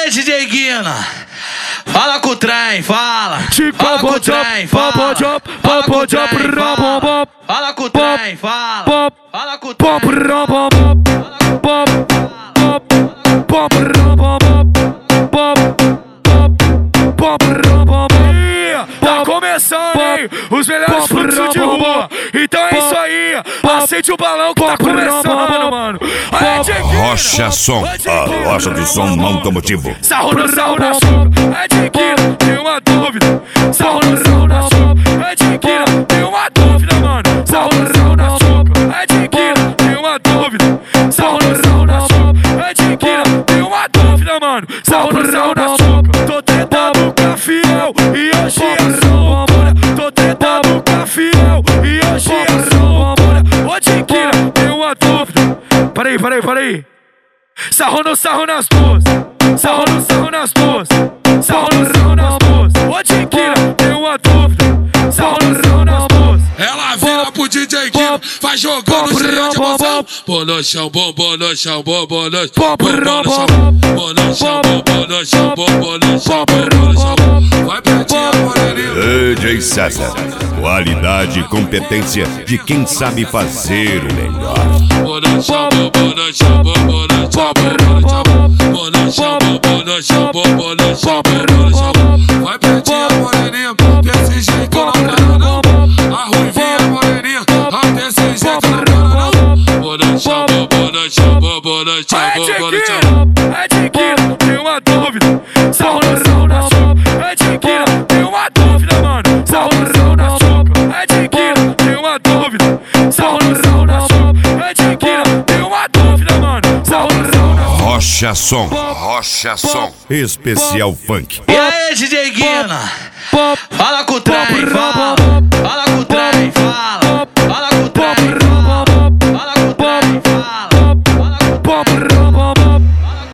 aí, DJ Guina? Fala com o trem, fala. Fala com o trem, fala. Fala com o trem, fala. Fala com o trem, fala. Fala com o trem. Tá começando, hein? Os melhores fluxos de rua. Então é isso aí. Acende o balão que tá começando, mano. Rocha Som, a loja de som automotivo. Sarro na chuva, é de Guina, tem uma dúvida. Sarro na chuva, é de Guina, tem uma dúvida, mano. Sarro na chuva, é de Guina, tem uma dúvida. Sarro na chuva, é de Guina, tem uma dúvida, mano. Sarro na chuva, tô tentando ficar fiel e hoje é só loucura. Tô tentando ficar fiel e hoje é só loucura. Ô de Guina, tem uma dúvida. Parei. Sarro nas duas, sarro nas duas, sarro nas duas. Ô de Guina, tem uma dúvida, sarro nas duas. Ela vira pro DJ Guina, vai jogando cheia de emoção. Bom no chão, bom no chão, bom no chão, bom no chão, bom no chão, bom no chão, bom no chão, bom no chão. Vai pretinha, moreninha. DJ César, qualidade e competência de quem sabe fazer o melhor. Bom no chão, bom no chão, bom no chão, bom no chão, bom no chão, bom no chão, bom no chão, bom no chão. Vai pretinha, moreninha, desse jeito não quero não. A ruivinha moreninha, desse jeito não quero não. Bom no chão, bom no chão, bom no chão, bom no chão. É de Guina, tem uma dúvida. Sarro na chuva, é de Guina, tem uma dúvida, mano. Sarro na chuva, é de Guina, tem uma dúvida. Sarro na chuva, é de Guina, tem uma dúvida, mano. Sarro na Rocha Som, especial funk. E aí, DJ Guina? Fala com o trem, fala.